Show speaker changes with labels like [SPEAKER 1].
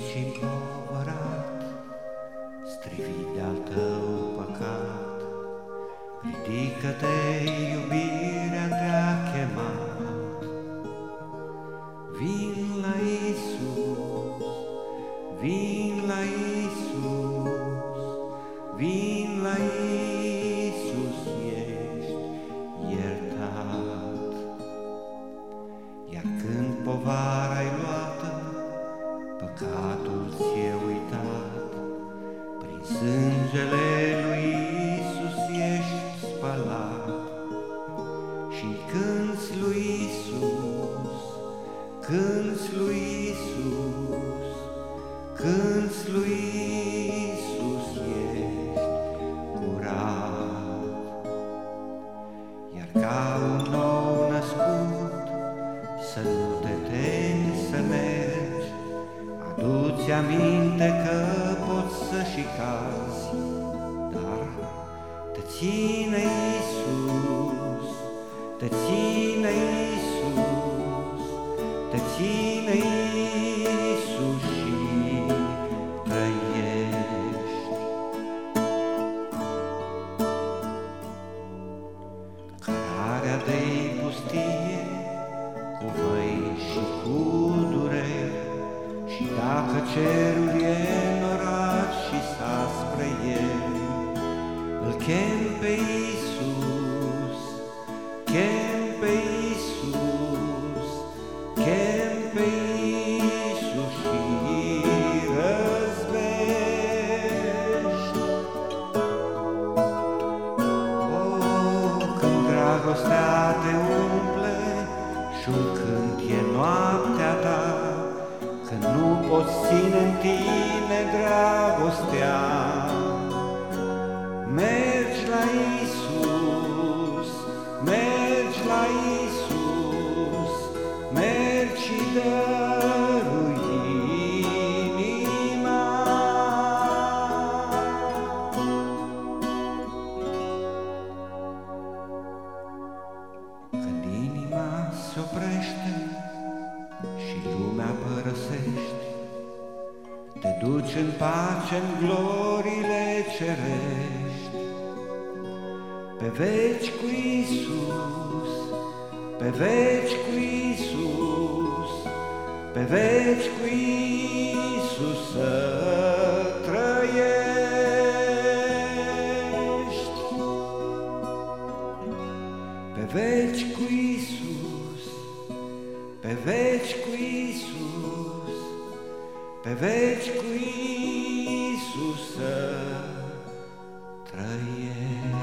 [SPEAKER 1] și împovărat, strivit de-al tău păcat, ridică-te, iubirea te-a chemat. Vin la Iisus, vin la Iisus, vin la Iisus, ești iertat. Iar când povara-i luată, păcatul ți-e uitat, prin sângele lui Iisus ești spălat. Și cânți lui Iisus, cânți lui Iisus, cânți lui Iisus, ești curat. Iar ca un nou născut, să nu te temi să mergi, adu-ți aminte că poți să și cazi, dar te ține Iisus, te ține Iisus, te ține Iisus și trăiești. Cărarea de-i pustie, cu văi și cu dureri, și dacă cerul e înorat și s-a spre el, îl chem pe Iisus, chem pe Iisus, chem pe Iisus și răzbești. Oh, când dragostea te umple și-un cânt e noaptea ta, când nu poți ține în tine dragostea, mergi la Iisus, mergi la Iisus, mergi și dărui inima. Când inima se oprește și lumea părăsești, te duci în pace în gloriile cerești. Pe veci cu Iisus, pe veci cu Iisus, pe veci cu Iisus să trăiești. Pe veci cu Iisus, pe veci cu Iisus, pe veci cu Iisus să trăiești.